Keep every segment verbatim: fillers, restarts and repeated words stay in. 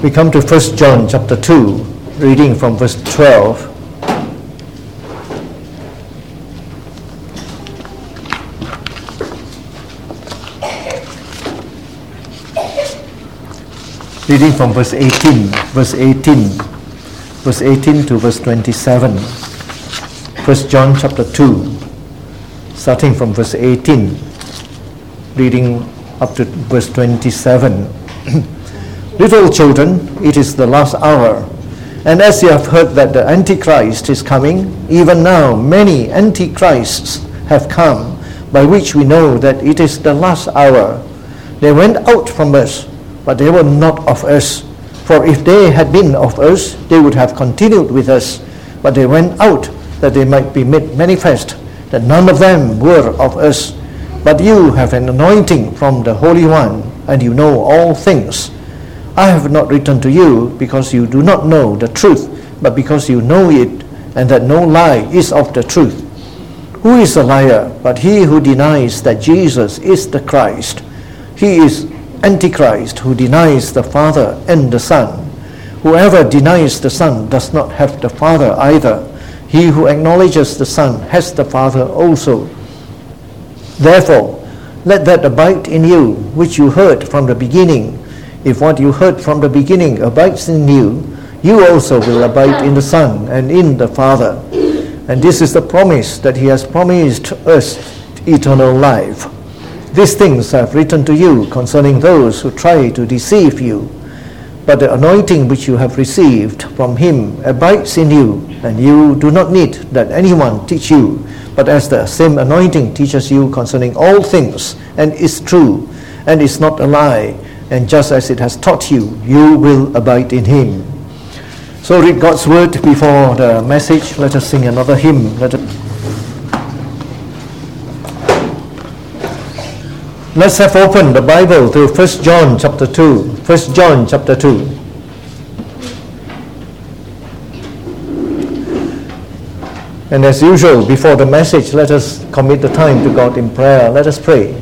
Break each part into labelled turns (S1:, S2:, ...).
S1: We come to First John chapter two, reading from verse twelve. Reading from verse eighteen, verse eighteen, verse eighteen to verse twenty-seven. First John chapter two, starting from verse eighteen, reading up to verse twenty-seven. Little children, it is the last hour, and as you have heard that the Antichrist is coming, even now many Antichrists have come, by which we know that it is the last hour. They went out from us, but they were not of us. For if they had been of us, they would have continued with us. But they went out, that they might be made manifest, that none of them were of us. But you have an anointing from the Holy One, and you know all things. I have not written to you because you do not know the truth, but because you know it, and that no lie is of the truth. Who is a liar but he who denies that Jesus is the Christ? He is Antichrist, who denies the Father and the Son. Whoever denies the Son does not have the Father either. He who acknowledges the Son has the Father also. Therefore, let that abide in you which you heard from the beginning. If what you heard from the beginning abides in you, you also will abide in the Son and in the Father. And this is the promise that he has promised us, eternal life. These things I have written to you concerning those who try to deceive you. But the anointing which you have received from him abides in you, and you do not need that anyone teach you, but as the same anointing teaches you concerning all things, and is true, and is not a lie, and just as it has taught you, you will abide in him. So read God's word before the message. Let us sing another hymn. Let us Let's have opened the Bible to First John chapter two. First John chapter two. And as usual, before the message, let us commit the time to God in prayer. Let us pray.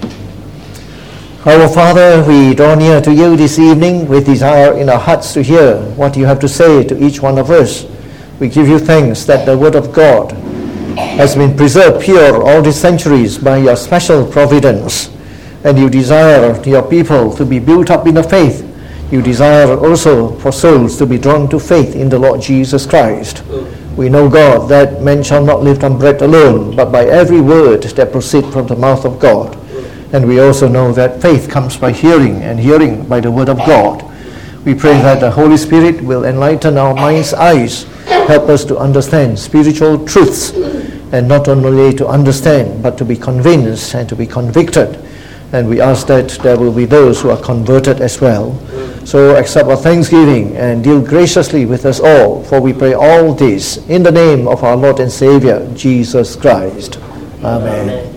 S1: Our Father, we draw near to you this evening with desire in our hearts to hear what you have to say to each one of us. We give you thanks that the Word of God has been preserved pure all these centuries by your special providence. And you desire your people to be built up in the faith. You desire also for souls to be drawn to faith in the Lord Jesus Christ. We know, God, that man shall not live on bread alone, but by every word that proceeds from the mouth of God. And we also know that faith comes by hearing, and hearing by the word of God. We pray that the Holy Spirit will enlighten our mind's eyes, help us to understand spiritual truths, and not only to understand, but to be convinced and to be convicted. And we ask that there will be those who are converted as well. So accept our thanksgiving and deal graciously with us all, for we pray all this in the name of our Lord and Savior, Jesus Christ. Amen. Amen.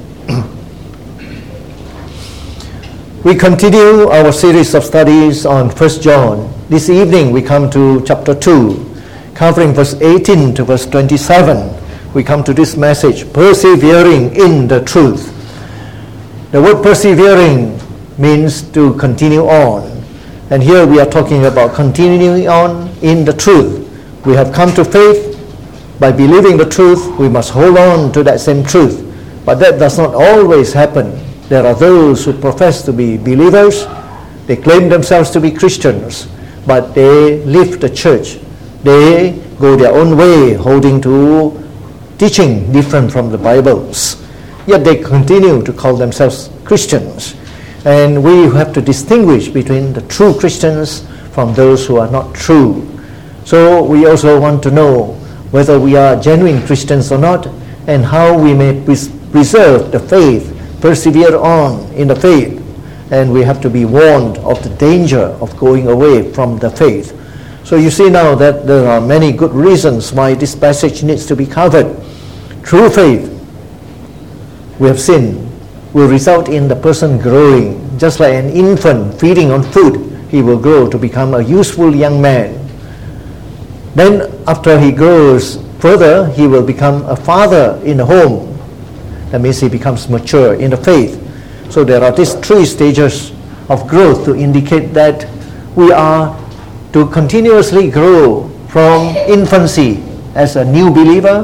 S1: We continue our series of studies on First John. This evening we come to chapter two, covering verse eighteen to verse twenty-seven. We come to this message, persevering in the truth. The word persevering means to continue on. And here we are talking about continuing on in the truth. We have come to faith. By believing the truth, we must hold on to that same truth. But that does not always happen. There are those who profess to be believers. They claim themselves to be Christians, but they leave the church. They go their own way, holding to teaching different from the Bible's. Yet they continue to call themselves Christians. And we have to distinguish between the true Christians from those who are not true. So we also want to know whether we are genuine Christians or not, and how we may pres- preserve the faith, persevere on in the faith. And we have to be warned of the danger of going away from the faith. So you see now that there are many good reasons why this passage needs to be covered. True faith, we have seen, will result in the person growing. Just like an infant feeding on food, he will grow to become a useful young man. Then after he grows further, he will become a father in the home. That means he becomes mature in the faith. So there are these three stages of growth to indicate that we are to continuously grow from infancy as a new believer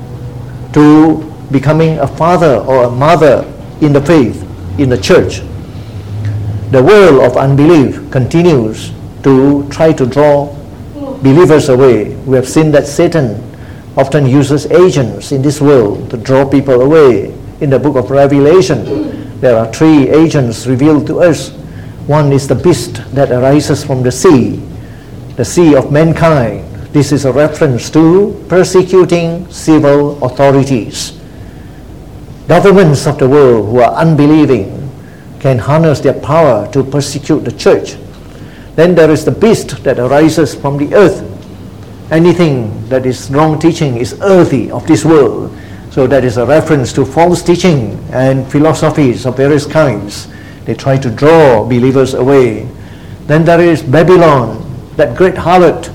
S1: to becoming a father or a mother in the faith, in the church. The world of unbelief continues to try to draw believers away. We have seen that Satan often uses agents in this world to draw people away. In the book of Revelation, there are three agents revealed to us. One is the beast that arises from the sea, the sea of mankind. This is a reference to persecuting civil authorities. Governments of the world who are unbelieving can harness their power to persecute the church. Then there is the beast that arises from the earth. Anything that is wrong teaching is earthy of this world. So that is a reference to false teaching and philosophies of various kinds. They try to draw believers away. Then there is Babylon, that great harlot.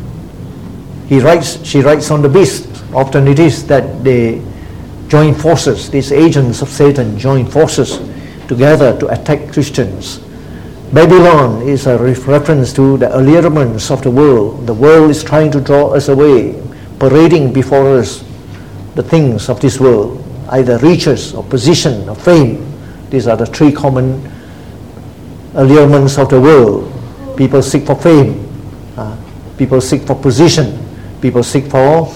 S1: He writes, she writes on the beast. Often it is that they join forces, these agents of Satan join forces together to attack Christians. Babylon is a reference to the allurements of the world. The world is trying to draw us away, parading before us the things of this world, either riches or position or fame. These are the three common allurements of the world. People seek for fame, uh, people seek for position, people seek for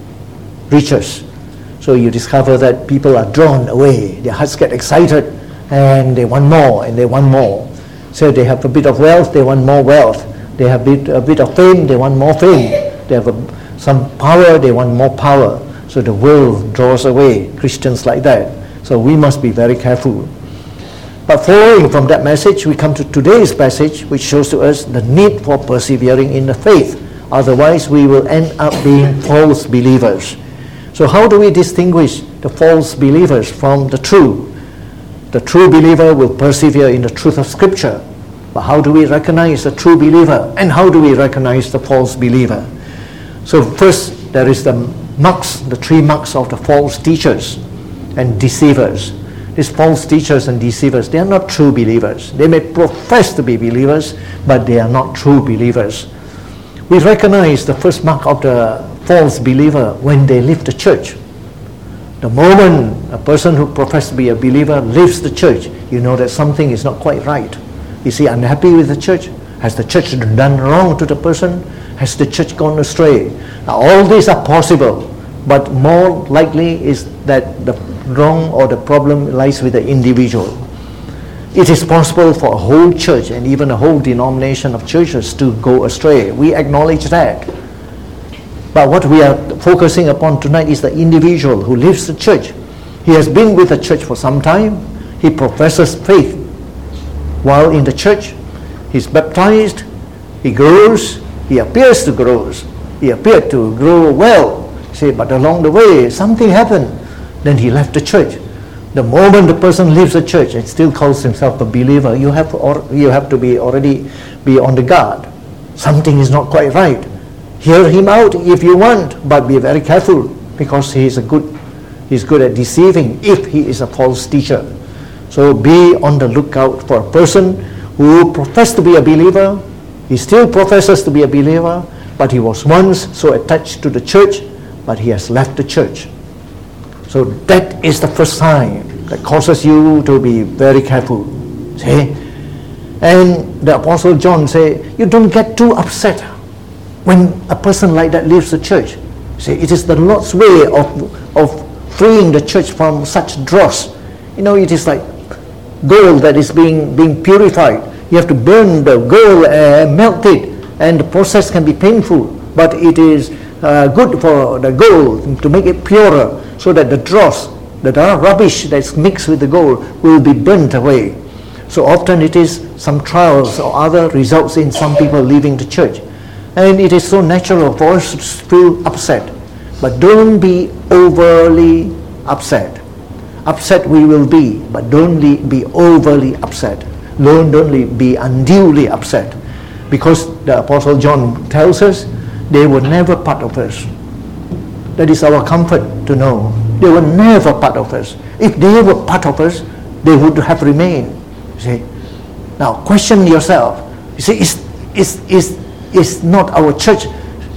S1: riches. So you discover that people are drawn away, their hearts get excited and they want more and they want more. So they have a bit of wealth, they want more wealth. They have a bit, a bit of fame, they want more fame. They have a, some power, they want more power. So the world draws away Christians like that. So we must be very careful. But following from that message, we come to today's passage, which shows to us the need for persevering in the faith. Otherwise, we will end up being false believers. So how do we distinguish the false believers from the true? The true believer will persevere in the truth of Scripture. But how do we recognize the true believer? And how do we recognize the false believer? So first, there is the marks, the three marks of the false teachers and deceivers. These false teachers and deceivers, they are not true believers. They may profess to be believers, but they are not true believers. We recognize the first mark of the false believer when they leave the church. The moment a person who professes to be a believer leaves the church, you know that something is not quite right. Is he unhappy with the church? Has the church done wrong to the person? Has the church gone astray? Now, all these are possible, but more likely is that the wrong or the problem lies with the individual. It is possible for a whole church and even a whole denomination of churches to go astray. We acknowledge that. But what we are focusing upon tonight is the individual who leaves the church. He has been with the church for some time. He professes faith while in the church. He's baptized. He grows. He appears to grow. He appeared to grow well. Say, but along the way, something happened. Then he left the church. The moment the person leaves the church and still calls himself a believer, you have or, you have to be already be on the guard. Something is not quite right. Hear him out if you want, but be very careful, because he is a good he's good at deceiving if he is a false teacher. So be on the lookout for a person who professes to be a believer. He still professes to be a believer, but he was once so attached to the church, but he has left the church. So that is the first sign that causes you to be very careful. See? And the Apostle John say, you don't get too upset when a person like that leaves the church. See, it is the Lord's way of, of freeing the church from such dross. You know, it is like gold that is being, being purified. You have to burn the gold and melt it, and the process can be painful, but it is uh, good for the gold to make it purer, so that the dross, the rubbish that's mixed with the gold will be burnt away. So often it is some trials or other results in some people leaving the church. And it is so natural for us to feel upset. But don't be overly upset. Upset we will be, but don't be overly upset. Don't, don't be unduly upset. Because the Apostle John tells us, they were never part of us. That is our comfort to know. They were never part of us. If they were part of us, they would have remained. You see? Now question yourself. You see, is, is, is, is not our church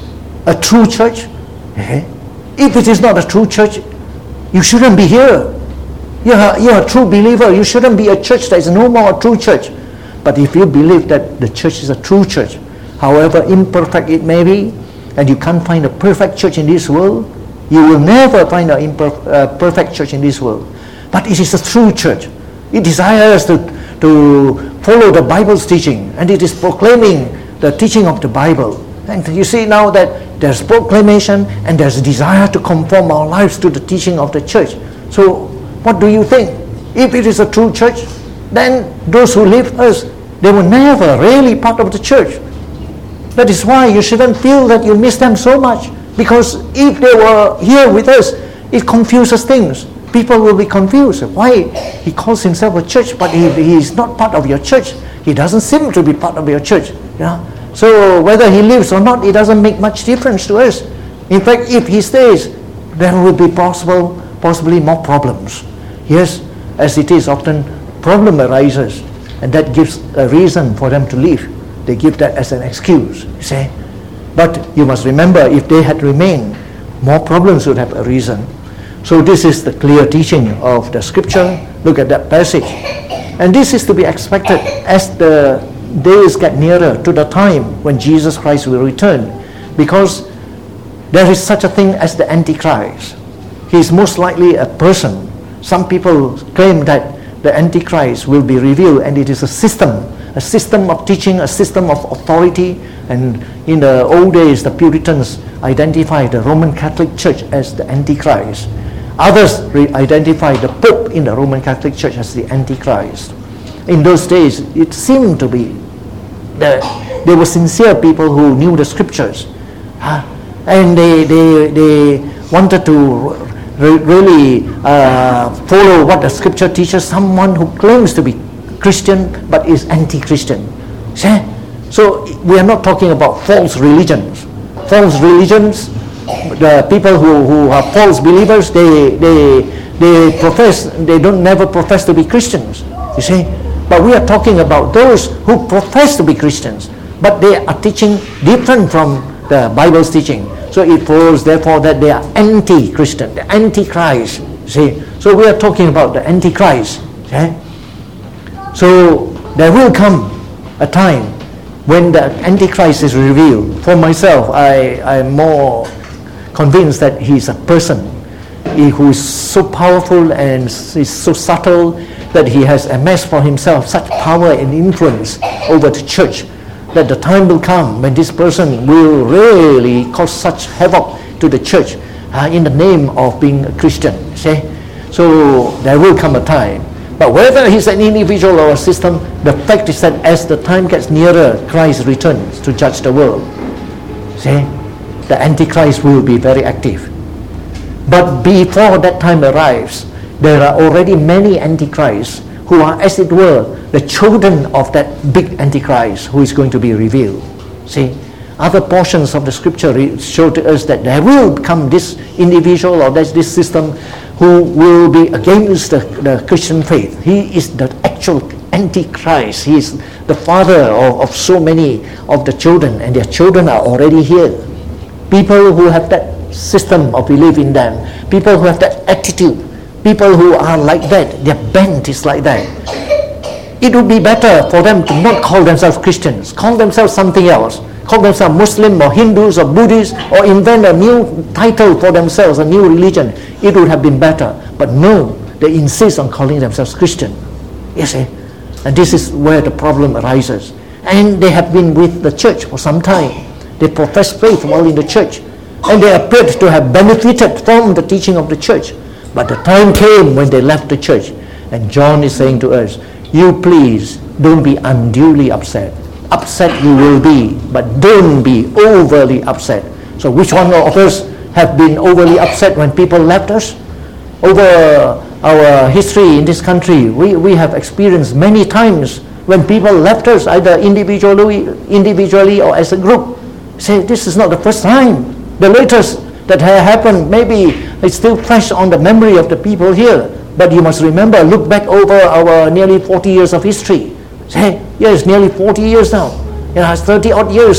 S1: a true church? Okay. If it is not a true church, you shouldn't be here. You're, you're a true believer. You shouldn't be a church that is no more a true church. But if you believe that the church is a true church, however imperfect it may be, and you can't find a perfect church in this world, you will never find a imperf- uh, perfect church in this world. But it is a true church. It desires to, to follow the Bible's teaching, and it is proclaiming the teaching of the Bible. And you see now that there's proclamation and there's a desire to conform our lives to the teaching of the church. So what do you think? If it is a true church, then those who leave us, they were never really part of the church. That is why you shouldn't feel that you miss them so much, because if they were here with us, it confuses things. People will be confused. Why he calls himself a church, but he, he is not part of your church. He doesn't seem to be part of your church. You know? So whether he lives or not, it doesn't make much difference to us. In fact, if he stays, there will be possible, possibly more problems. Yes, as it is often, problem arises, and that gives a reason for them to leave. They give that as an excuse, you see. But you must remember, if they had remained, more problems would have arisen. So this is the clear teaching of the scripture. Look at that passage. And this is to be expected as the days get nearer to the time when Jesus Christ will return, because there is such a thing as the Antichrist. He is most likely a person. Some people claim that the Antichrist will be revealed, and it is a system, a system of teaching, a system of authority. And in the old days, the Puritans identified the Roman Catholic Church as the Antichrist. Others re- identified the Pope in the Roman Catholic Church as the Antichrist. In those days, it seemed to be that they were sincere people who knew the scriptures, huh? and they, they, they wanted to re- really uh, follow what the scripture teaches. Someone who claims to be Christian but is anti-Christian. See? So we are not talking about false religions. False religions, the people who, who are false believers, they, they, they profess, they don't never profess to be Christians, you see. But we are talking about those who profess to be Christians, but they are teaching different from the Bible's teaching. So it follows, therefore, that they are anti-Christian, the Antichrist. See, so we are talking about the Antichrist. See? So there will come a time when the Antichrist is revealed. For myself, I I am more convinced that he is a person he who is so powerful and is so subtle that he has amassed for himself such power and influence over the church, that the time will come when this person will really cause such havoc to the church uh, in the name of being a Christian. See? So there will come a time. But whether he's an individual or a system, the fact is that as the time gets nearer, Christ returns to judge the world. See? The Antichrist will be very active. But before that time arrives, there are already many Antichrists who are, as it were, the children of that big Antichrist who is going to be revealed. See, other portions of the scripture show to us that there will come this individual or this, this system who will be against the, the Christian faith. He is the actual Antichrist. He is the father of, of so many of the children, and their children are already here. People who have that system of belief in them, people who have that attitude, people who are like that, their bent is like that. It would be better for them to not call themselves Christians, call themselves something else, call themselves Muslim or Hindus or Buddhists, or invent a new title for themselves, a new religion. It would have been better. But no, they insist on calling themselves Christian. You see? And this is where the problem arises. And they have been with the church for some time. They profess faith while in the church, and they appeared to have benefited from the teaching of the church. But the time came when they left the church, and John is saying to us, you please don't be unduly upset. Upset you will be, but don't be overly upset. So which one of us have been overly upset when people left us? Over our history in this country, we, we have experienced many times when people left us, either individually, individually or as a group. Say, this is not the first time. The latest that has happened, maybe it's still fresh on the memory of the people here. But you must remember, look back over our nearly forty years of history. Say, yes, nearly forty years now. You know, it's thirty odd years of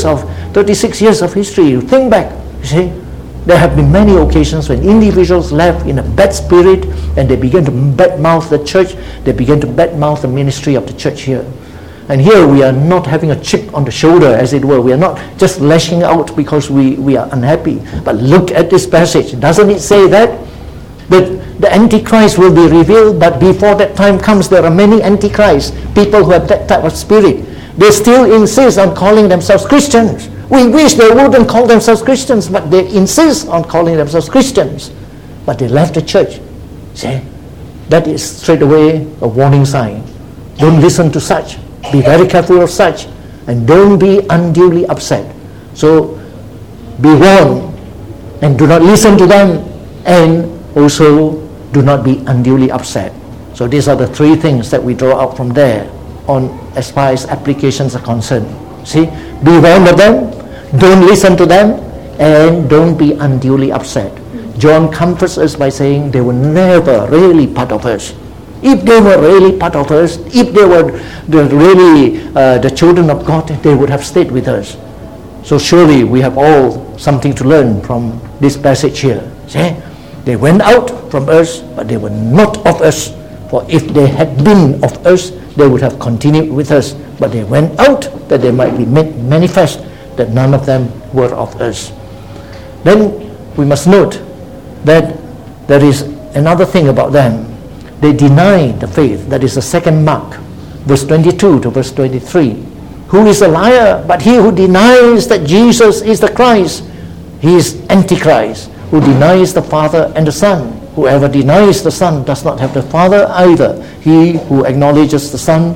S1: thirty-six years of history, you think back, you see, there have been many occasions when individuals left in a bad spirit and they began to badmouth the church, they began to badmouth the ministry of the church here. And here we are not having a chip on the shoulder, as it were. We are not just lashing out because we, we are unhappy. But look at this passage. Doesn't it say that? That the Antichrist will be revealed, but before that time comes, there are many Antichrists, people who have that type of spirit. They still insist on calling themselves Christians. We wish they wouldn't call themselves Christians, but they insist on calling themselves Christians. But they left the church. See? That is straight away a warning sign. Don't listen to such. Be very careful of such, and don't be unduly upset. So be warned, and do not listen to them, and also do not be unduly upset. So these are the three things that we draw out from there on as far as applications are concerned. See, be warned of them, don't listen to them, and don't be unduly upset. John comforts us by saying they were never really part of us. If they were really part of us, if they were the really uh, the children of God, they would have stayed with us. So surely we have all something to learn from this passage here. See? They went out from us, but they were not of us. For if they had been of us, they would have continued with us. But they went out that they might be made manifest that none of them were of us. Then we must note that there is another thing about them. They deny the faith. That is the second mark, verse twenty-two to verse twenty-three. Who is a liar? But he who denies that Jesus is the Christ. He is Antichrist, who denies the Father and the Son. Whoever denies the Son does not have the Father either. He who acknowledges the Son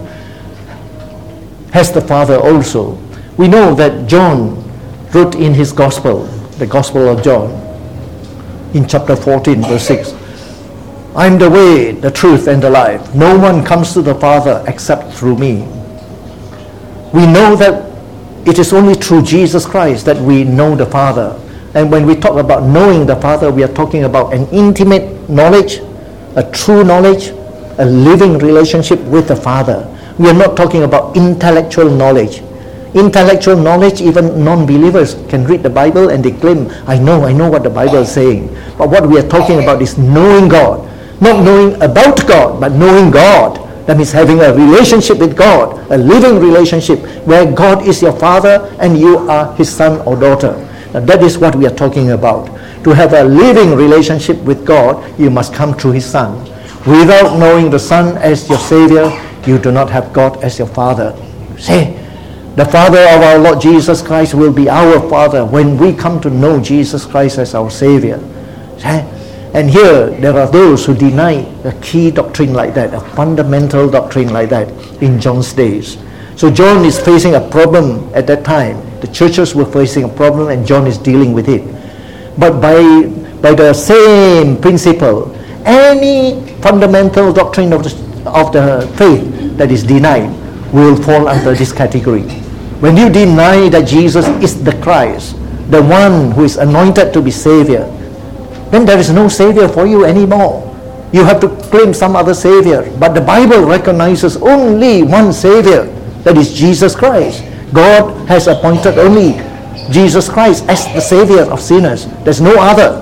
S1: has the Father also. We know that John wrote in his Gospel, the Gospel of John, in chapter fourteen, verse six, I am the way, the truth, and the life. No one comes to the Father except through me. We know that it is only through Jesus Christ that we know the Father. And when we talk about knowing the Father, we are talking about an intimate knowledge, a true knowledge, a living relationship with the Father. We are not talking about intellectual knowledge. Intellectual knowledge, even non-believers can read the Bible and they claim, I know, I know what the Bible is saying. But what we are talking about is knowing God. Not knowing about God, but knowing God. That means having a relationship with God, a living relationship where God is your Father and you are His son or daughter. Now that is what we are talking about. To have a living relationship with God, you must come through His Son. Without knowing the Son as your Savior, you do not have God as your Father. See, the Father of our Lord Jesus Christ will be our Father when we come to know Jesus Christ as our Savior. See? And here, there are those who deny a key doctrine like that, a fundamental doctrine like that in John's days. So John is facing a problem at that time. The churches were facing a problem and John is dealing with it. But by, by the same principle, any fundamental doctrine of the, of the faith that is denied will fall under this category. When you deny that Jesus is the Christ, the one who is anointed to be Savior, then there is no Savior for you anymore. You have to claim some other Savior. But the Bible recognizes only one Savior, that is Jesus Christ. God has appointed only Jesus Christ as the Savior of sinners. There's no other.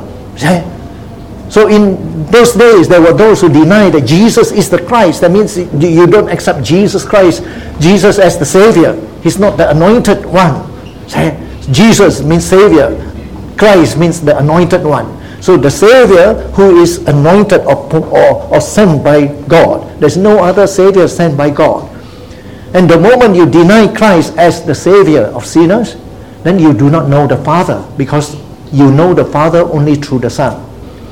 S1: So in those days, there were those who denied that Jesus is the Christ. That means you don't accept Jesus Christ, Jesus as the Savior. He's not the anointed one. Jesus means Savior. Christ means the anointed one. So the Savior who is anointed or, or, or sent by God. There's no other Savior sent by God. And the moment you deny Christ as the Savior of sinners, then you do not know the Father, because you know the Father only through the Son.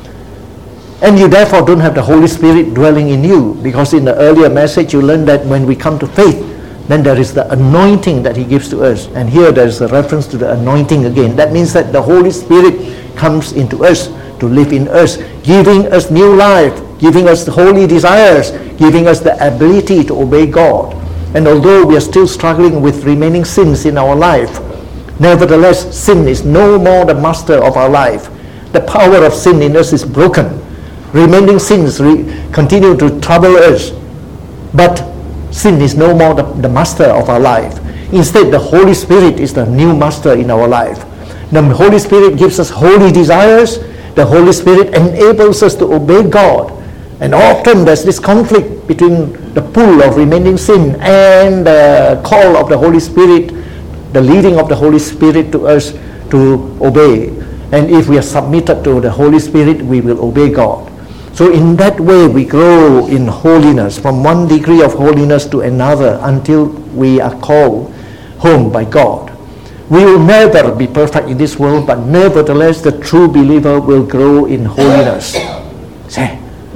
S1: And you therefore don't have the Holy Spirit dwelling in you, because in the earlier message you learned that when we come to faith, then there is the anointing that He gives to us. And here there is a reference to the anointing again. That means that the Holy Spirit comes into us to live in us, giving us new life, giving us holy desires, giving us the ability to obey God. And although we are still struggling with remaining sins in our life, nevertheless, sin is no more the master of our life. The power of sin in us is broken. Remaining sins re- continue to trouble us, but sin is no more the, the master of our life. Instead, the Holy Spirit is the new master in our life. The Holy Spirit gives us holy desires. The Holy Spirit enables us to obey God. And often there's this conflict between the pull of remaining sin and the call of the Holy Spirit, the leading of the Holy Spirit to us to obey. And if we are submitted to the Holy Spirit, we will obey God. So in that way, we grow in holiness, from one degree of holiness to another, until we are called home by God. We will never be perfect in this world, but nevertheless, the true believer will grow in holiness. See?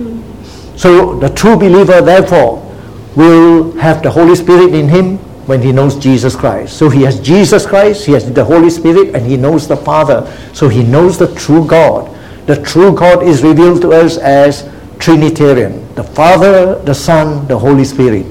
S1: So the true believer, therefore, will have the Holy Spirit in him when he knows Jesus Christ. So he has Jesus Christ, he has the Holy Spirit, and he knows the Father. So he knows the true God. The true God is revealed to us as Trinitarian. The Father, the Son, the Holy Spirit.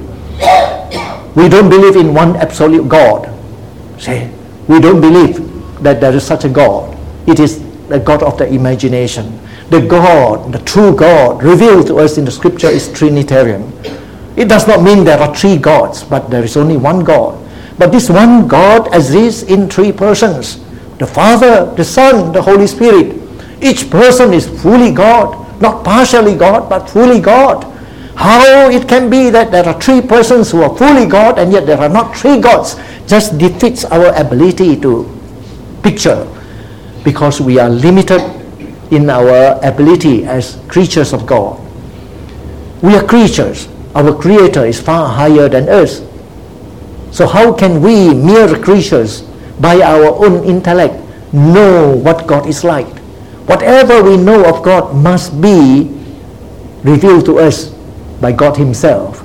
S1: We don't believe in one absolute God. See? We don't believe that there is such a God. It is the God of the imagination. The God, the true God, revealed to us in the Scripture is Trinitarian. It does not mean there are three gods, but there is only one God. But this one God exists in three persons. The Father, the Son, the Holy Spirit. Each person is fully God, not partially God, but fully God. How it can be that there are three persons who are fully God and yet there are not three gods just defeats our ability to picture, because we are limited in our ability as creatures of God. We are creatures. Our Creator is far higher than us. So how can we, mere creatures, by our own intellect, know what God is like? Whatever we know of God must be revealed to us by God Himself.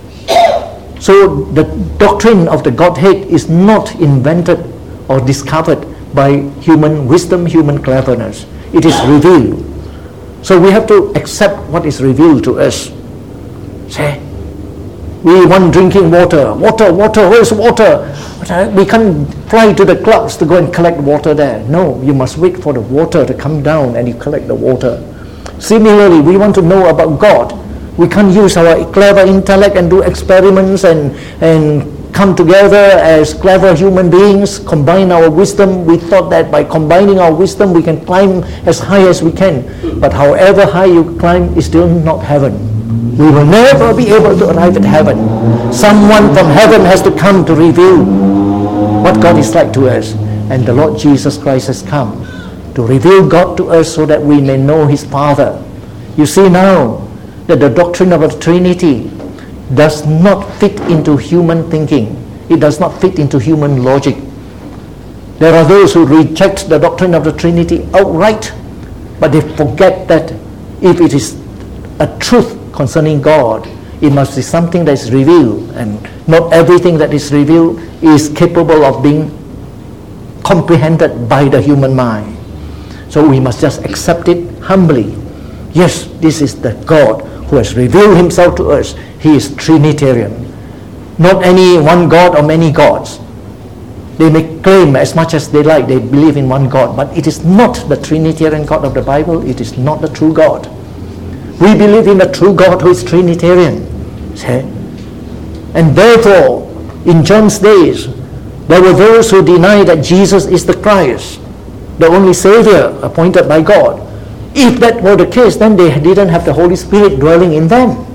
S1: So the doctrine of the Godhead is not invented or discovered by human wisdom, human cleverness. It is revealed. So we have to accept what is revealed to us. Say, we want drinking water. Water, water, where's water? We can't fly to the clouds to go and collect water there. No, you must wait for the water to come down and you collect the water. Similarly, we want to know about God. We can't use our clever intellect and do experiments and, and come together as clever human beings, combine our wisdom. We thought that by combining our wisdom, we can climb as high as we can. But however high you climb is still not heaven. We will never be able to arrive at heaven. Someone from heaven has to come to reveal what God is like to us. And the Lord Jesus Christ has come to reveal God to us so that we may know His Father. You see now that the doctrine of the Trinity does not fit into human thinking. It does not fit into human logic. There are those who reject the doctrine of the Trinity outright, but they forget that if it is a truth concerning God, it must be something that is revealed, and not everything that is revealed is capable of being comprehended by the human mind. So we must just accept it humbly. Yes, this is the God who has revealed Himself to us. He is Trinitarian. Not any one God or many gods. They may claim as much as they like, they believe in one God, but it is not the Trinitarian God of the Bible. It is not the true God. We believe in the true God who is Trinitarian. See? And therefore, in John's days, there were those who denied that Jesus is the Christ, the only Savior appointed by God. If that were the case, then they didn't have the Holy Spirit dwelling in them.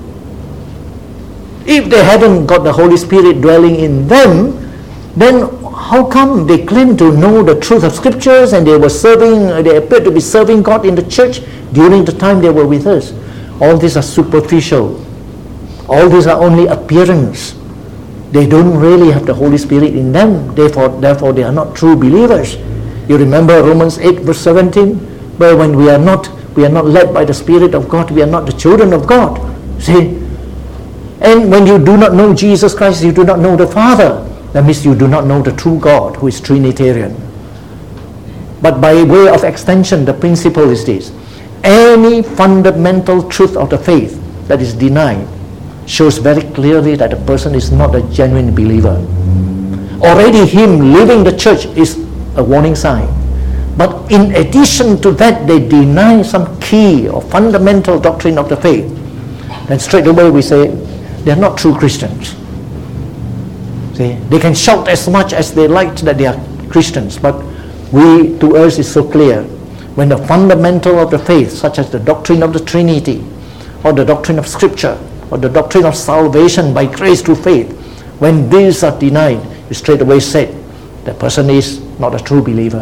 S1: If they hadn't got the Holy Spirit dwelling in them, then how come they claim to know the truth of Scriptures and they were serving, they appeared to be serving God in the church during the time they were with us? All these are superficial. All these are only appearance. They don't really have the Holy Spirit in them. Therefore, therefore they are not true believers. You remember Romans eight verse seventeen? Where when we are not, we are not led by the Spirit of God, we are not the children of God. See? And when you do not know Jesus Christ, you do not know the Father. That means you do not know the true God who is Trinitarian. But by way of extension, the principle is this. Any fundamental truth of the faith that is denied shows very clearly that the person is not a genuine believer. Already him leaving the church is a warning sign. But in addition to that, they deny some key or fundamental doctrine of the faith. Then straight away we say, they're not true Christians. See, they can shout as much as they like that they are Christians, but we, to us, is so clear. When the fundamental of the faith, such as the doctrine of the Trinity, or the doctrine of Scripture, or the doctrine of salvation by grace through faith, when these are denied, you straight away said the person is not a true believer.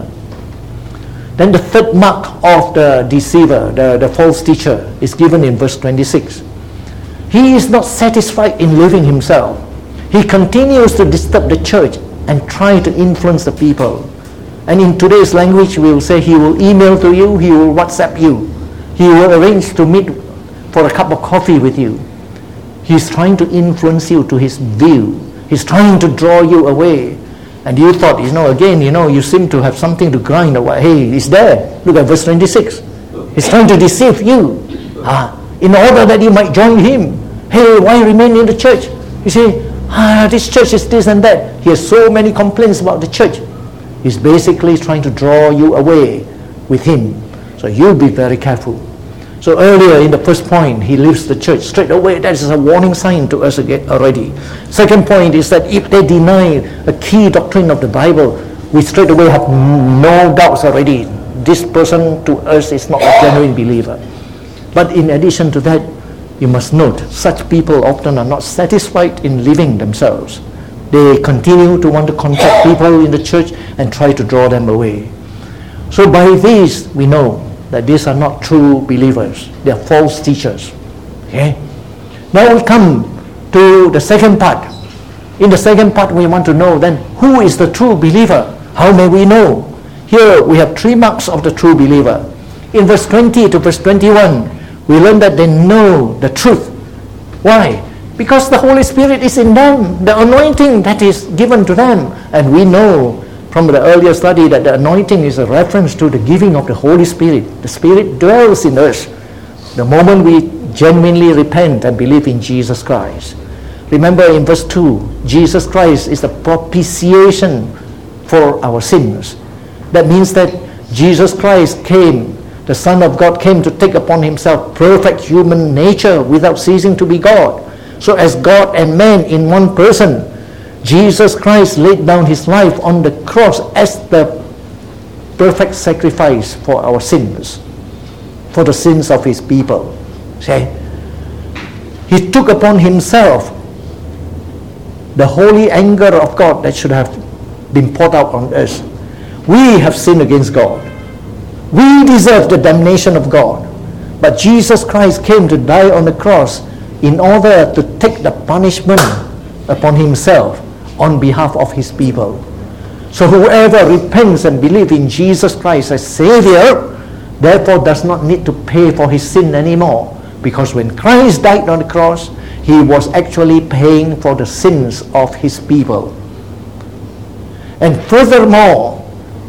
S1: Then the third mark of the deceiver, the, the false teacher, is given in verse twenty-six. He is not satisfied in living himself. He continues to disturb the church and try to influence the people. And in today's language, we will say he will email to you, he will WhatsApp you, he will arrange to meet for a cup of coffee with you. He's trying to influence you to his view. He's trying to draw you away. And you thought, you know, again, you know, you seem to have something to grind away. Hey, he's there. Look at verse twenty-six. He's trying to deceive you. Ah, in order that you might join him. Hey, why remain in the church? You say, ah, this church is this and that. He has so many complaints about the church. He's basically trying to draw you away with him. So you be very careful. So earlier in the first point, he leaves the church. Straight away, that is a warning sign to us again already. Second point is that if they deny a key doctrine of the Bible, we straight away have no doubts already. This person to us is not a genuine believer. But in addition to that, you must note, such people often are not satisfied in living themselves. They continue to want to contact people in the church and try to draw them away. So by these, we know that these are not true believers. They are false teachers. Okay? Now we come to the second part. In the second part, we want to know then, who is the true believer? How may we know? Here we have three marks of the true believer. In verse twenty to verse twenty-one, we learn that they know the truth. Why? Because the Holy Spirit is in them, the anointing that is given to them. And we know from the earlier study that the anointing is a reference to the giving of the Holy Spirit. The Spirit dwells in us the moment we genuinely repent and believe in Jesus Christ. Remember in verse two, Jesus Christ is the propitiation for our sins. That means that Jesus Christ came, the Son of God came to take upon himself perfect human nature without ceasing to be God. So as God and man in one person, Jesus Christ laid down his life on the cross as the perfect sacrifice for our sins, for the sins of his people. See? He took upon himself the holy anger of God that should have been poured out on us. We have sinned against God. We deserve the damnation of God. But Jesus Christ came to die on the cross in order to take the punishment upon himself on behalf of his people. So whoever repents and believes in Jesus Christ as Savior, therefore does not need to pay for his sin anymore. Because when Christ died on the cross, he was actually paying for the sins of his people. And furthermore,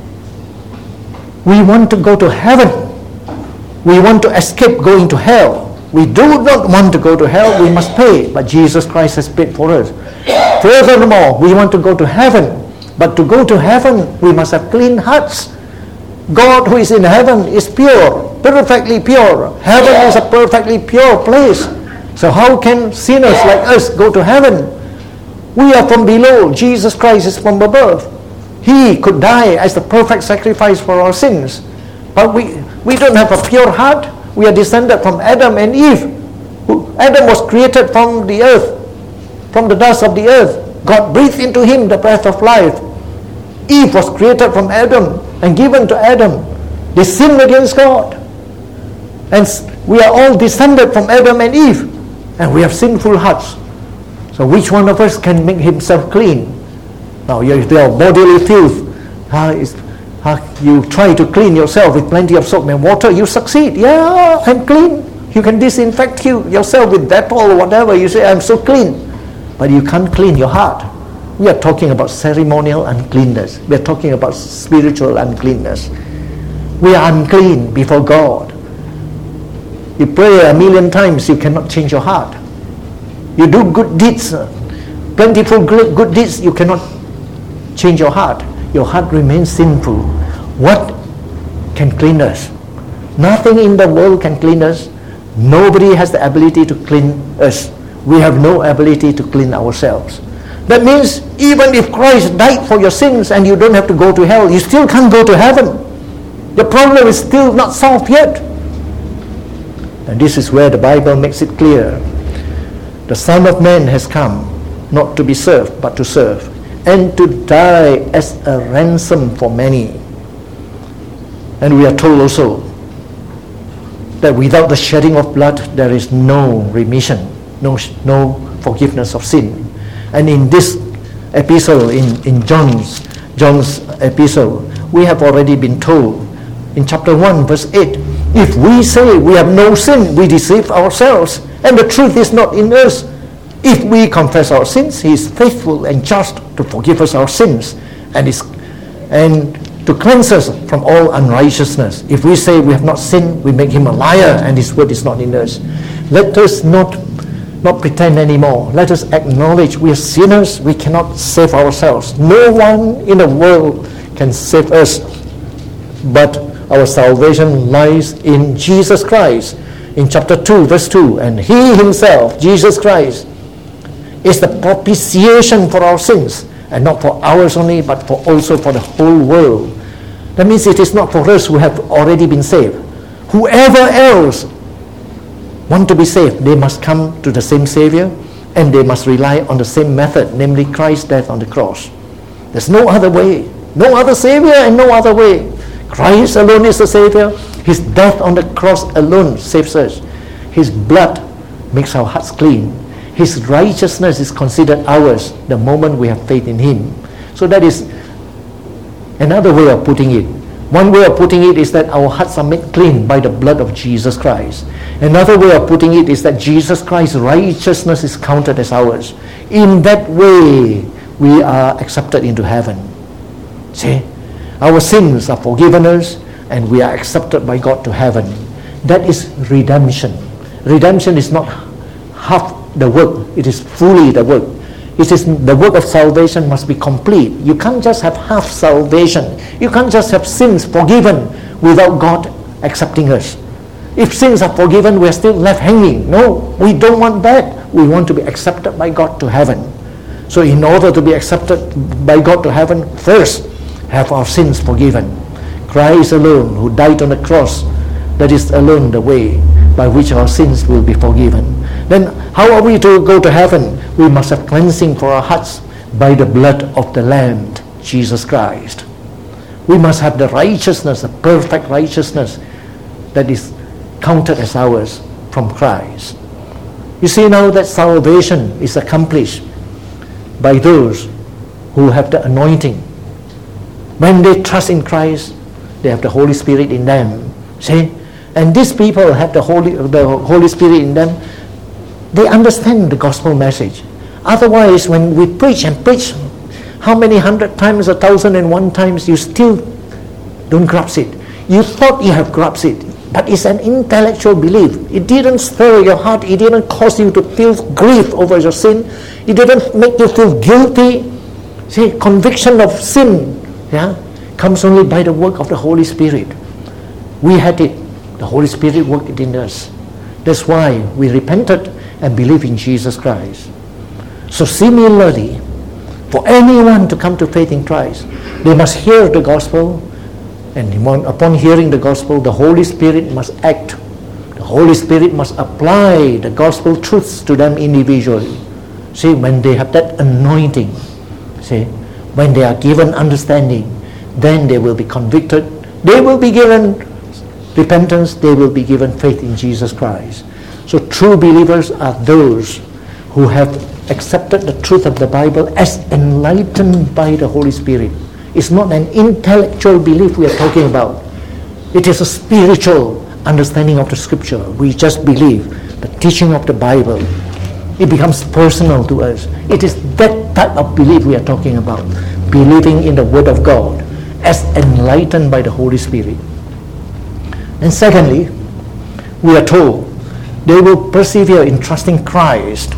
S1: we want to go to heaven. We want to escape going to hell. We do not want to go to hell, we must pay. But Jesus Christ has paid for us. Furthermore, we want to go to heaven. But to go to heaven, we must have clean hearts. God who is in heaven is pure, perfectly pure. Heaven is a perfectly pure place. So how can sinners like us go to heaven? We are from below. Jesus Christ is from above. He could die as the perfect sacrifice for our sins. But we, we don't have a pure heart. We are descended from Adam and Eve. Adam was created from the earth, from the dust of the earth. God breathed into him the breath of life. Eve was created from Adam and given to Adam. They sinned against God. And we are all descended from Adam and Eve. And we have sinful hearts. So which one of us can make himself clean? Now, if there are bodily filth, uh, is, uh, you try to clean yourself with plenty of soap and water, you succeed. Yeah, I'm clean. You can disinfect you, yourself with Dettol or whatever. You say, I'm so clean. But you can't clean your heart. We are talking about ceremonial uncleanness. We are talking about spiritual uncleanness. We are unclean before God. You pray a million times, you cannot change your heart. You do good deeds, plentiful good deeds, you cannot change your heart. Your heart remains sinful. What can clean us? Nothing in the world can clean us. Nobody has the ability to clean us. We have no ability to clean ourselves. That means even if Christ died for your sins and you don't have to go to hell, you still can't go to heaven. The problem is still not solved yet. And this is where the Bible makes it clear. The Son of Man has come not to be served, but to serve, and to die as a ransom for many. And we are told also that without the shedding of blood, there is no remission, no, no forgiveness of sin. And in this epistle, in, in John's, John's epistle, we have already been told in chapter one, verse eight, if we say we have no sin, we deceive ourselves, and the truth is not in us. If we confess our sins, He is faithful and just to forgive us our sins and is and to cleanse us from all unrighteousness. If we say we have not sinned, we make Him a liar, and His word is not in us. Let us not not pretend anymore. Let us acknowledge we are sinners. We cannot save ourselves. No one in the world can save us, but our salvation lies in Jesus Christ. In chapter two, verse two, and He Himself, Jesus Christ, is the propitiation for our sins, and not for ours only, but for also for the whole world. That means it is not for us who have already been saved. Whoever else want to be saved, they must come to the same Savior, and they must rely on the same method, namely Christ's death on the cross. There's no other way, no other Savior and no other way. Christ alone is the Savior. His death on the cross alone saves us. His blood makes our hearts clean. His righteousness is considered ours the moment we have faith in Him. So that is another way of putting it. One way of putting it is that our hearts are made clean by the blood of Jesus Christ. Another way of putting it is that Jesus Christ's righteousness is counted as ours. In that way, we are accepted into heaven. See? Our sins are forgiven us, and we are accepted by God to heaven. That is redemption. Redemption is not half the work, it is fully the work. It is the work of salvation must be complete. You can't just have half salvation. You can't just have sins forgiven without God accepting us. If sins are forgiven, we are still left hanging. No, we don't want that. We want to be accepted by God to heaven. So in order to be accepted by God to heaven, first, have our sins forgiven. Christ alone, who died on the cross, that is alone the way by which our sins will be forgiven. Then how are we to go to heaven? We must have cleansing for our hearts by the blood of the Lamb, Jesus Christ. We must have the righteousness, the perfect righteousness that is counted as ours from Christ. You see now that salvation is accomplished by those who have the anointing. When they trust in Christ, they have the Holy Spirit in them. See? And these people have the Holy, the Holy Spirit in them. They understand the gospel message. Otherwise, when we preach and preach, how many hundred times, a thousand and one times, you still don't grasp it. You thought you have grasped it, but it's an intellectual belief. It didn't stir your heart. It didn't cause you to feel grief over your sin. It didn't make you feel guilty. See, conviction of sin, yeah, comes only by the work of the Holy Spirit. We had it. The Holy Spirit worked it in us. That's why we repented and believe in Jesus Christ. So similarly, for anyone to come to faith in Christ, they must hear the gospel, and upon hearing the gospel, the Holy Spirit must act. The Holy Spirit must apply the gospel truths to them individually. See, when they have that anointing, see, when they are given understanding, then they will be convicted. They will be given repentance. They will be given faith in Jesus Christ. So true believers are those who have accepted the truth of the Bible as enlightened by the Holy Spirit. It's not an intellectual belief we are talking about. It is a spiritual understanding of the Scripture. We just believe the teaching of the Bible. It becomes personal to us. It is that type of belief we are talking about. Believing in the Word of God as enlightened by the Holy Spirit. And secondly, we are told they will persevere in trusting Christ.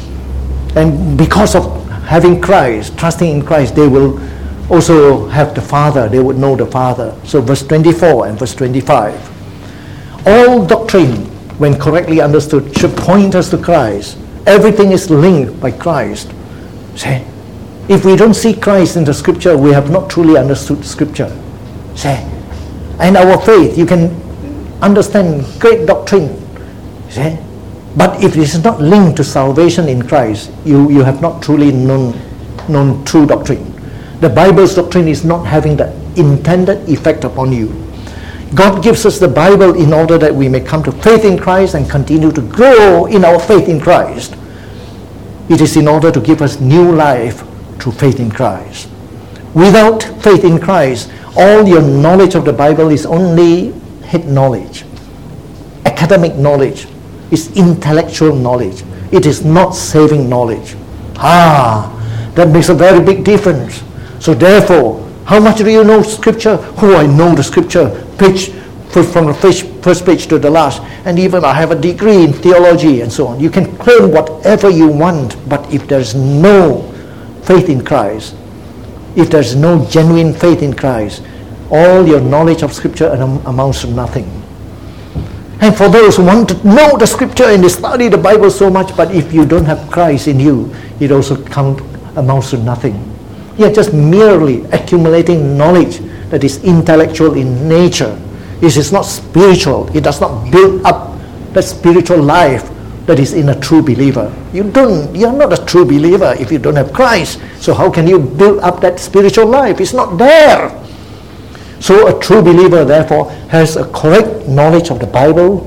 S1: And because of having Christ, trusting in Christ, they will also have the Father. They would know the Father. So verse twenty-four and verse twenty-five. All doctrine, when correctly understood, should point us to Christ. Everything is linked by Christ. See, If we don't see Christ in the Scripture, we have not truly understood Scripture. See? And our faith, you can understand great doctrine. See? But if it is not linked to salvation in Christ, you, you have not truly known, known true doctrine. The Bible's doctrine is not having the intended effect upon you. God gives us the Bible in order that we may come to faith in Christ and continue to grow in our faith in Christ. It is in order to give us new life through faith in Christ. Without faith in Christ, all your knowledge of the Bible is only head knowledge, academic knowledge. It's intellectual knowledge. It is not saving knowledge. Ah, that makes a very big difference. So therefore, how much do you know Scripture? Oh, I know the Scripture, page from the first page to the last, and even I have a degree in theology and so on. You can claim whatever you want, but if there's no faith in Christ, if there's no genuine faith in Christ, all your knowledge of Scripture amounts to nothing. And for those who want to know the Scripture and they study the Bible so much, but if you don't have Christ in you, it also count, amounts to nothing. You're just merely accumulating knowledge that is intellectual in nature. It is not spiritual. It does not build up that spiritual life that is in a true believer. You don't, you're not a true believer if you don't have Christ. So how can you build up that spiritual life? It's not there. So a true believer, therefore, has a correct knowledge of the Bible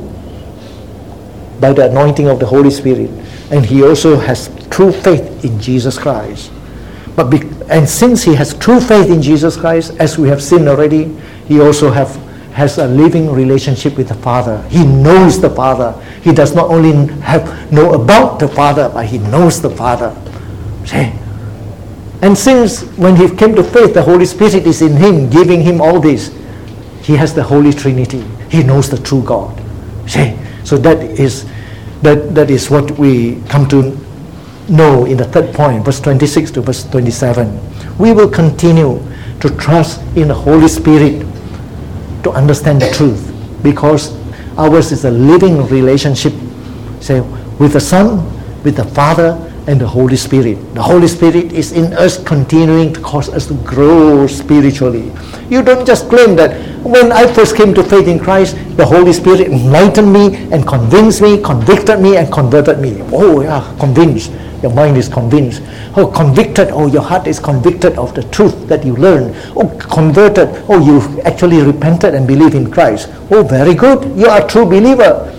S1: by the anointing of the Holy Spirit. And he also has true faith in Jesus Christ. But be, and since he has true faith in Jesus Christ, as we have seen already, he also have, has a living relationship with the Father. He knows the Father. He does not only have know about the Father, but he knows the Father. See? And since when he came to faith, the Holy Spirit is in him, giving him all this. He has the Holy Trinity. He knows the true God. See? So that is that that is what we come to know in the third point, verse twenty-six to verse twenty-seven. We will continue to trust in the Holy Spirit to understand the truth, because ours is a living relationship, say, with the Son, with the Father, and the Holy Spirit. The Holy Spirit is in us, continuing to cause us to grow spiritually. You don't just claim that when I first came to faith in Christ, the Holy Spirit enlightened me and convinced me, convicted me and converted me. Oh yeah, convinced. Your mind is convinced. Oh, convicted. Oh, your heart is convicted of the truth that you learned. Oh, converted. Oh, you actually repented and believe in Christ. Oh, very good. You are a true believer.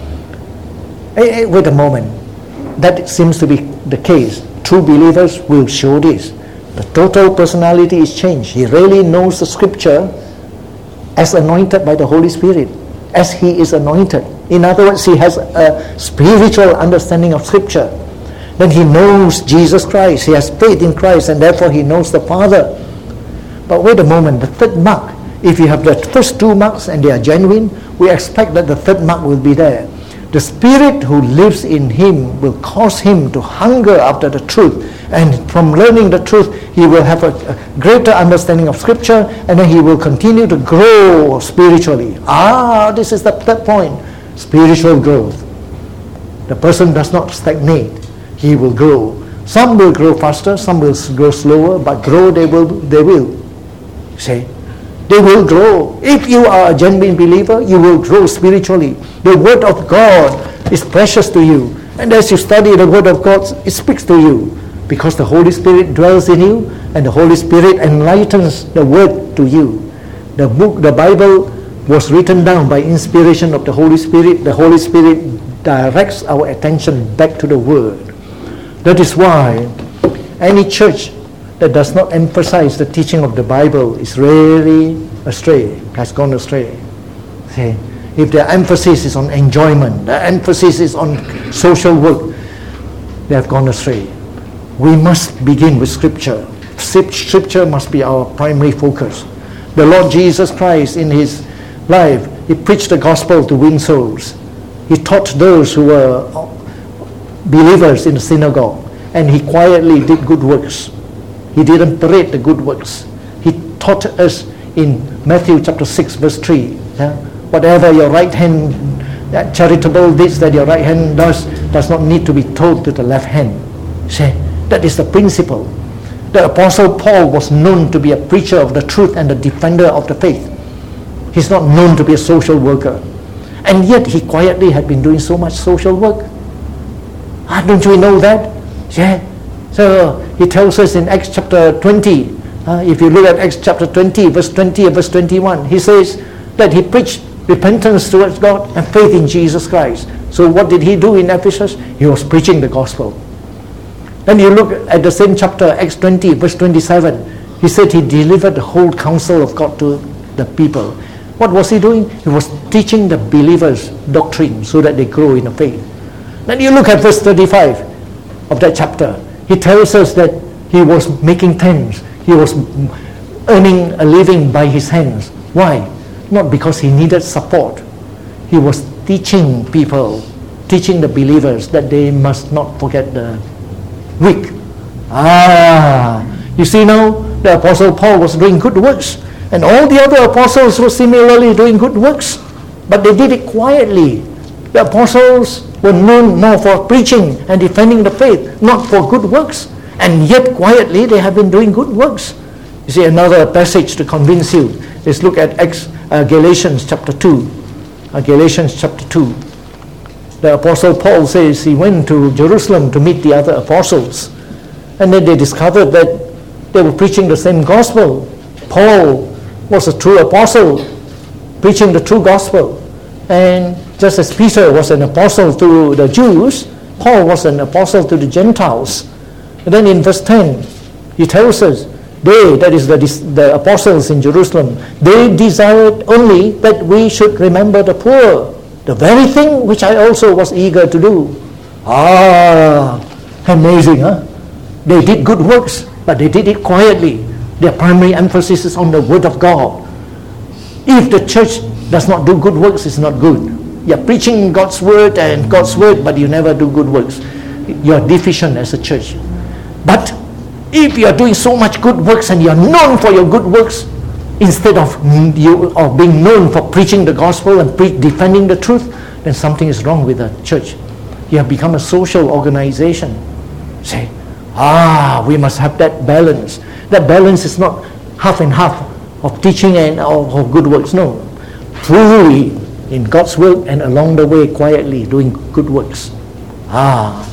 S1: Hey, hey, wait a moment. That seems to be the case. True believers will show this. The total personality is changed. He really knows the Scripture as anointed by the Holy Spirit, as he is anointed. In other words, he has a spiritual understanding of Scripture. Then he knows Jesus Christ. He has faith in Christ, and therefore he knows the Father. But wait a moment, the third mark, if you have the first two marks and they are genuine, we expect that the third mark will be there. The Spirit who lives in him will cause him to hunger after the truth. And from learning the truth, he will have a, a greater understanding of Scripture, and then he will continue to grow spiritually. Ah, this is the third point. Spiritual growth. The person does not stagnate. He will grow. Some will grow faster, some will grow slower, but grow they will. They will. See? They will grow. If you are a genuine believer, you will grow spiritually. The Word of God is precious to you. And as you study the Word of God, it speaks to you. Because the Holy Spirit dwells in you, and the Holy Spirit enlightens the Word to you. The book, the Bible, was written down by inspiration of the Holy Spirit. The Holy Spirit directs our attention back to the Word. That is why any church that does not emphasize the teaching of the Bible is really astray, has gone astray. See, if their emphasis is on enjoyment, their emphasis is on social work, they have gone astray. We must begin with Scripture. Scripture must be our primary focus. The Lord Jesus Christ, in his life, he preached the gospel to win souls. He taught those who were believers in the synagogue, and he quietly did good works. He didn't parade the good works. He taught us in Matthew chapter six verse three, yeah? Whatever your right hand, that charitable deeds that your right hand does, does not need to be told to the left hand. See, that is the principle. The Apostle Paul was known to be a preacher of the truth and a defender of the faith. He's not known to be a social worker. And yet he quietly had been doing so much social work. Ah, don't we know that? Yeah. So he tells us in Acts chapter twenty, uh, if you look at Acts chapter twenty, verse twenty and verse twenty-one, he says that he preached repentance towards God and faith in Jesus Christ. So what did he do in Ephesus? He was preaching the gospel. Then you look at the same chapter, Acts twenty, verse twenty-seven, he said he delivered the whole counsel of God to the people. What was he doing? He was teaching the believers doctrine so that they grow in the faith. Then you look at verse thirty-five of that chapter. He tells us that he was making tents. He was earning a living by his hands. Why? Not because he needed support. He was teaching people, teaching the believers that they must not forget the weak. Ah, you see now, the Apostle Paul was doing good works. And all the other apostles were similarly doing good works, but they did it quietly. The apostles were known more for preaching and defending the faith, not for good works. And yet quietly they have been doing good works. You see, another passage to convince you. Let's look at Acts, uh, Galatians chapter two. Uh, Galatians chapter two. The Apostle Paul says he went to Jerusalem to meet the other apostles. And then they discovered that they were preaching the same gospel. Paul was a true apostle, preaching the true gospel. And just as Peter was an apostle to the Jews, Paul was an apostle to the Gentiles. And then in verse ten, he tells us, they, that is the, the apostles in Jerusalem, they desired only that we should remember the poor, the very thing which I also was eager to do. Ah, amazing, huh? They did good works, but they did it quietly. Their primary emphasis is on the Word of God. If the church does not do good works, it's not good. You're preaching God's Word and God's Word, but you never do good works. You're deficient as a church. But if you're doing so much good works and you're known for your good works, instead of you of being known for preaching the gospel and pre- defending the truth, then something is wrong with the church. You have become a social organization. Say, ah, we must have that balance. That balance is not half and half of teaching and of, of good works. No, fully in God's work and along the way quietly doing good works. Ah,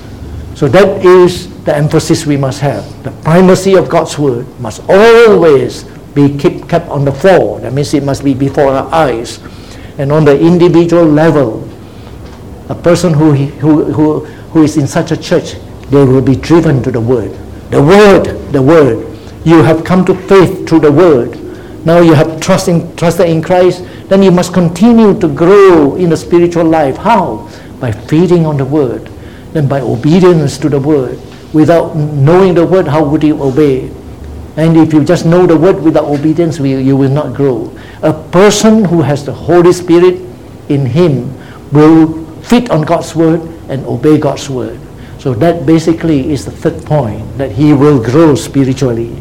S1: so that is the emphasis we must have. The primacy of God's word must always be keep, kept on the fore. That means it must be before our eyes. And on the individual level, a person who, who, who, who is in such a church, they will be driven to the word. The word, the word. You have come to faith through the word. Now you have trust in, trusted in Christ. Then you must continue to grow in the spiritual life. How? By feeding on the word. Then by obedience to the word. Without knowing the word, how would you obey? And if you just know the word without obedience, you will not grow. A person who has the Holy Spirit in him will feed on God's word and obey God's word. So that basically is the third point, that he will grow spiritually.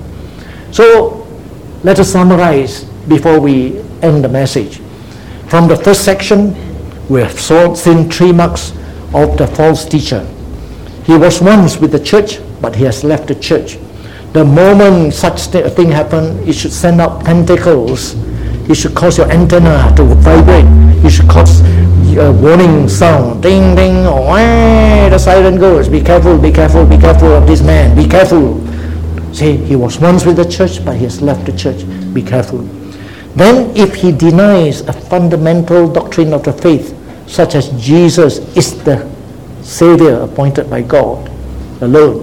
S1: So let us summarize before we end the message. From the first section, we have seen three marks of the false teacher. He was once with the church, but he has left the church. The moment such a thing happens, it should send out tentacles. It should cause your antenna to vibrate. It should cause a warning sound. Ding, ding, oh, eh, the siren goes. Be careful, be careful, be careful of this man. Be careful. See, he was once with the church, but he has left the church. Be careful. Then if he denies a fundamental doctrine of the faith, such as Jesus is the Savior appointed by God alone.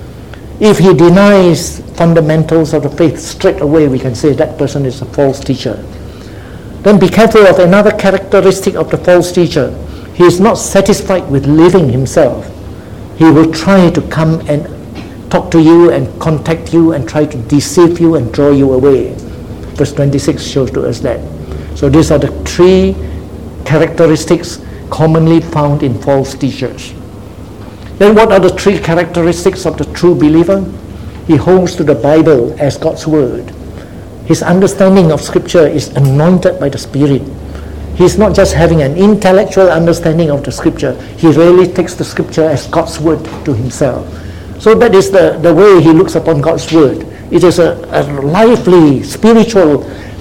S1: If he denies fundamentals of the faith, straight away we can say that person is a false teacher. Then be careful of another characteristic of the false teacher. He is not satisfied with living himself. He will try to come and talk to you and contact you and try to deceive you and draw you away. Verse twenty-six shows to us that. So these are the three characteristics commonly found in false teachers. Then what are the three characteristics of the true believer? He holds to the Bible as God's word. His understanding of Scripture is anointed by the Spirit. He's not just having an intellectual understanding of the Scripture. He really takes the Scripture as God's word to himself.
S2: So that is the, the way he looks upon God's word. It is a, a lively, spiritual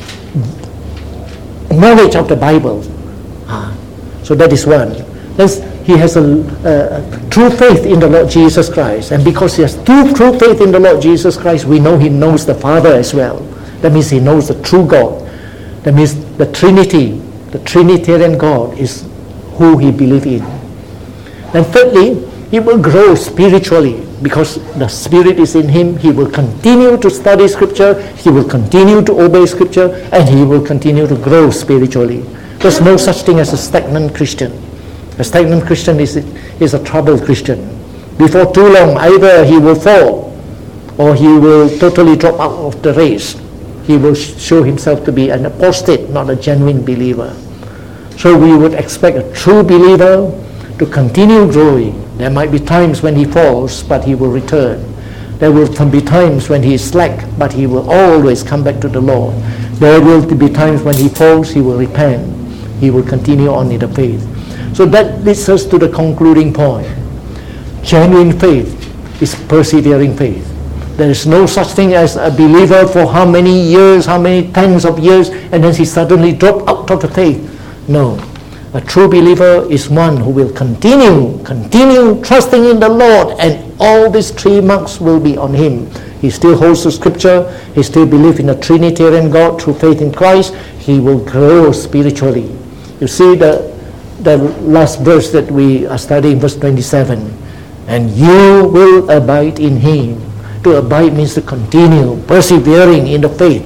S2: knowledge of the Bible. Ah, so that is one. Then he has a, a true faith in the Lord Jesus Christ. And because he has true, true faith in the Lord Jesus Christ, we know he knows the Father as well. That means he knows the true God. That means the Trinity, the Trinitarian God is who he believes in. And thirdly, he will grow spiritually because the Spirit is in him. He will continue to study Scripture, he will continue to obey Scripture, and he will continue to grow spiritually. There's no such thing as a stagnant Christian. A stagnant Christian is, is a troubled Christian. Before too long, either he will fall or he will totally drop out of the race. He will show himself to be an apostate, not a genuine believer. So we would expect a true believer to continue growing. There might be times when he falls, but he will return. There will be times when he is slack, but he will always come back to the Lord. There will be times when he falls, he will repent. He will continue on in the faith. So that leads us to the concluding point. Genuine faith is persevering faith. There is no such thing as a believer for how many years, how many tens of years, and then he suddenly dropped out of the faith. No. A true believer is one who will continue, continue trusting in the Lord, and all these three marks will be on him. He still holds the Scripture, he still believes in a Trinitarian God through faith in Christ. He will grow spiritually. You see the, the last verse that we are studying, verse twenty-seven. And you will abide in him. To abide means to continue, persevering in the faith.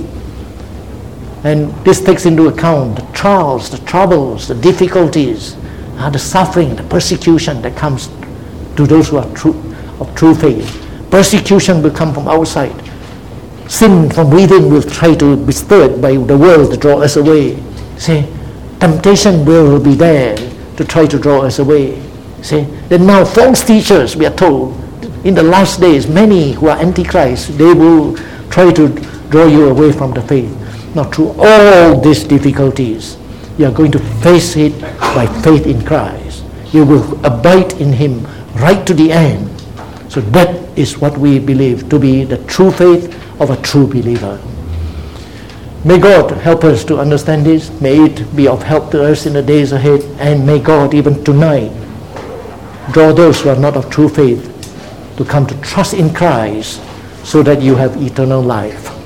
S2: And this takes into account the trials, the troubles, the difficulties, uh, the suffering, the persecution that comes to those who are true, of true faith. Persecution will come from outside. Sin from within will try to be stirred by the world to draw us away. See, temptation will be there to try to draw us away. See, then now false teachers, we are told, in the last days, many who are antichrist, they will try to draw you away from the faith. Now, through all these difficulties, you are going to face it by faith in Christ. You will abide in him right to the end. So that is what we believe to be the true faith of a true believer. May God help us to understand this. May it be of help to us in the days ahead. And may God, even tonight, draw those who are not of true faith to come to trust in Christ so that you have eternal life.